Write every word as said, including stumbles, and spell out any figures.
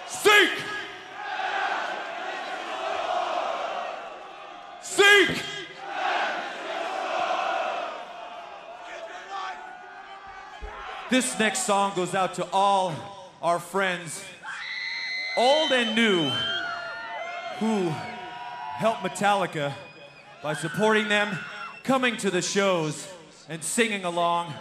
Seek! Seek! This next song goes out to all our friends, old and new, who helped Metallica by supporting them, coming to the shows, and singing along.